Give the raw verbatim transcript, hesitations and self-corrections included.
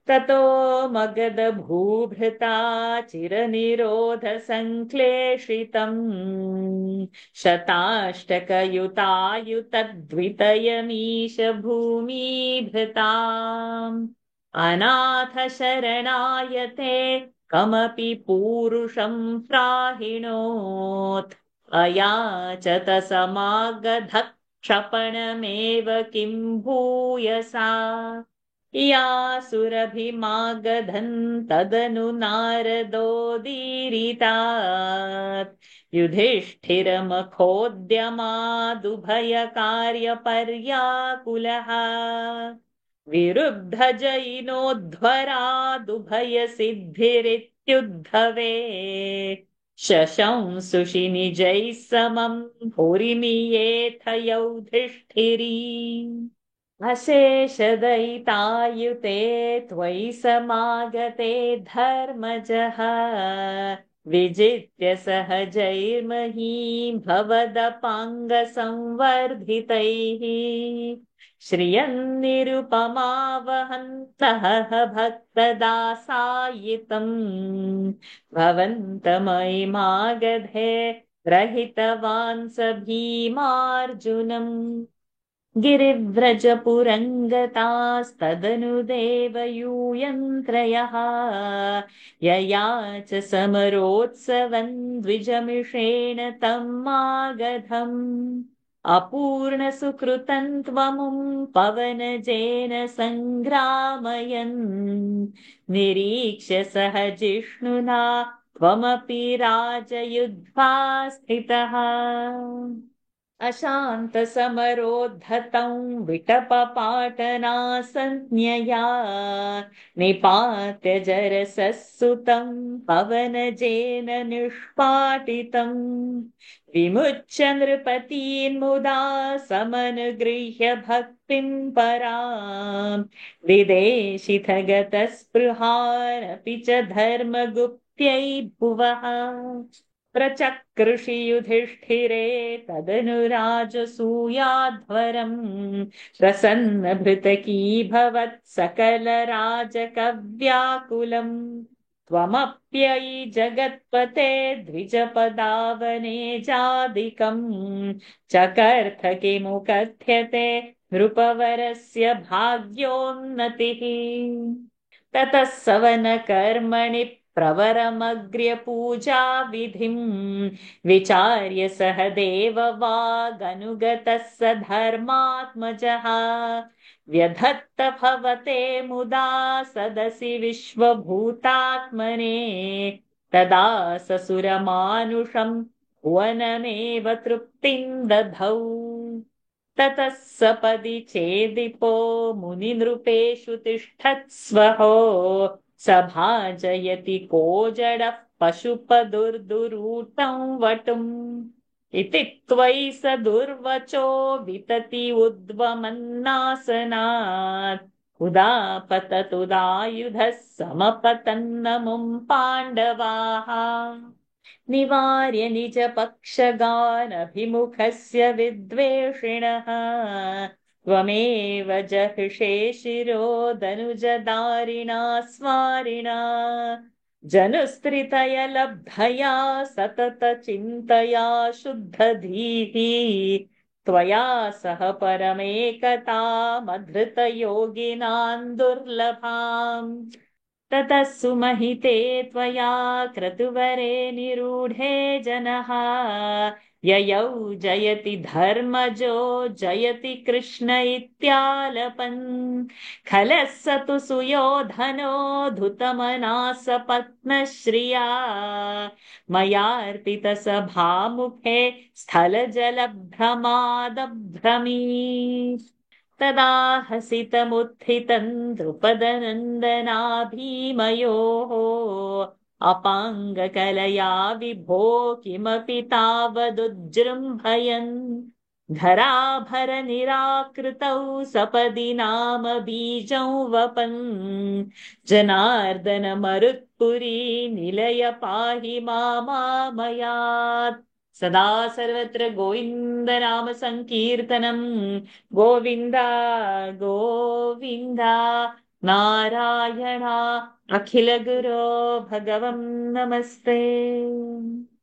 ततो मगधभूभृता चिरनिरोधसङ्क्लेशितम् शताष्टकयुतायुतद्वितयमीश भूमिभृताम् अनाथ शरणायते कमपि पूरुषं प्राहिणोत् अयाचत समागधः क्षपणमेव किं भूयसा यासुरभिमागधन् तदनु नारदोदीरितात् युधिष्ठिरमखोद्यमादुभयकार्यपर्याकुलः विरुद्धजयिनोद्धरादुभयसिद्धिरित्युद्धवे शशंसुषि निजैः समं भूरिमियेथ युधिष्ठिरी अशेषदयितायुते त्वयि समागते धर्मजः विजित्य सहजैर्महीं भवदपाङ्गसंवर्धितैः श्रियन्निरुपमावहन्तः भक्तदासायितम् भवन्तमयिमागधे रहितवान् स भीमार्जुनम् गिरिव्रजपुरङ्गतास्तदनु देवयूयन्त्रयः यया च समरोत्सवन् द्विजमिषेण तम् आगधम् अपूर्णसुकृतम् त्वमुं पवनजेन सङ्ग्रामयन् निरीक्ष्य सह जिष्णुना त्वमपि राजयुद्धा स्थितः अशान्तसमरोद्धतं विटपपाटनासंज्ञया निपात्य जरसः सुतं पवनजेन निष्पाटितम् विमुच्य नृपतीन्मुदा समनुगृह्य भक्तिं पराम् विदेशितगतस्पृहारपि च धर्मगुप्त्यै भुवः प्रचकृषि युधिष्ठिरे तदनुराजसूयाध्वरम् प्रसन्नभृतकीभवत् सकलराजकव्याकुलम् त्वमप्ययि जगत्पते द्विजपदावने जादिकम् चकर्थ किमु कथ्यते नृपवरस्य भाग्योन्नतिः ततः सवनकर्मणि प्रवरमग्र्यपूजाविधिम् विचार्य सह देववागनुगतः स धर्मात्मजः व्यधत्त भवते मुदा सदसि विश्वभूतात्मने तदा ससुरमानुषम् भुवनमेव तृप्तिम् दधौ ततः सपदि चेदिपो मुनिनृपेषु तिष्ठत्स्वहो सभाजयति को जडः पशुपदुर्दुरूतं वटुम् इति त्वयि स दुर्वचो वितति उद्वमन्नासनात् उदापततुदायुधः समपतन्नमुम् पाण्डवाः निवार्य निजपक्षगानभिमुखस्य विद्वेषिणः त्वमेव जहिषे शिरो दनुजदारिणा स्वारिणा जनुस्त्रितय लब्धया सततचिन्तया शुद्धधीः त्वया सह परमेकतामधृतयोगिनाम् दुर्लभाम् ततः सुमहिते त्वया क्रतुवरे निरूढे जनः ययौ जयति धर्मजो जयति कृष्ण इत्यालपन् खलः स तु सुयोधनो धुतमनासपत्नश्रिया मयार्पितसभामुखे स्थलजलभ्रमादभ्रमीत् तदा हसितमुत्थितम् द्रुपदनन्दनाभीमयोः अपाङ्गकलया विभो किमपि तावदुज्जृम्भयन् धराभरनिराकृतौ सपदि नाम बीजौ वपन् जनार्दन मरुत्पुरी निलय पाहि मामामयात् सदा सर्वत्र गोविन्द नाम संकीर्तनम् गोविन्द गोविन्द नारायणा अखिलगुरो भगवन् नमस्ते।